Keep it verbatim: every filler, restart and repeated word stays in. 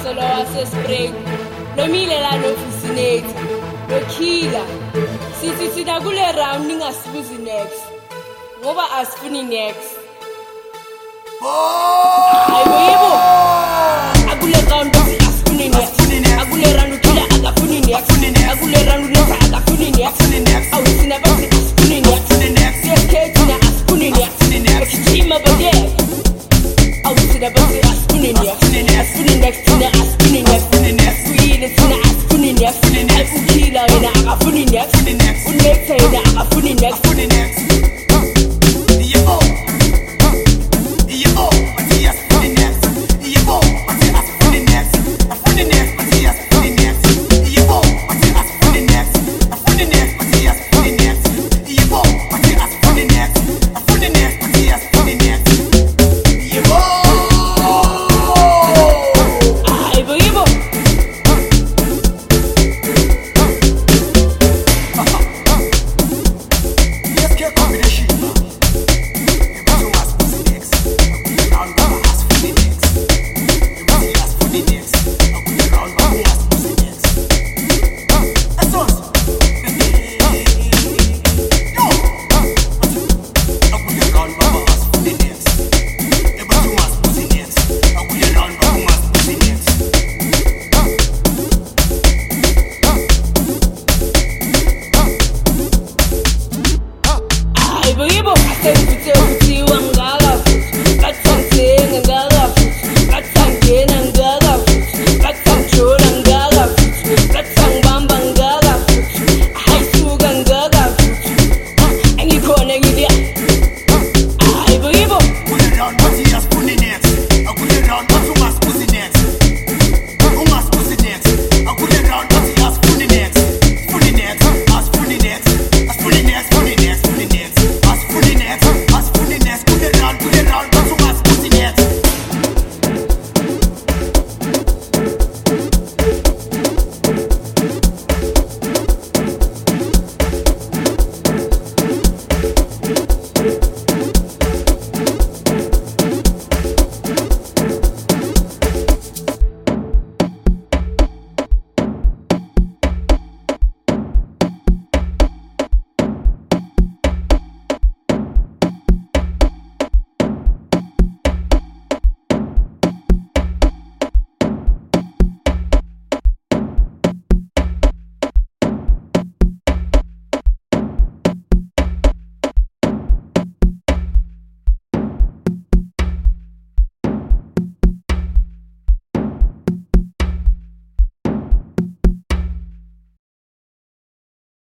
umacelo wasespring nomile la nofisinate nokhila sithi sina kule round ningasibuzi next ngoba asifuni next ayibo akule round asifuni next akule round ukhila akafuni next akule round next akafuni next awusina bathi asifuni next yes na asifuni next kichima bade awusina bathi asifuni next asifuni next na asifuni next sweet na asifuni next ukhila ina akafuni next unext ina akafuni next I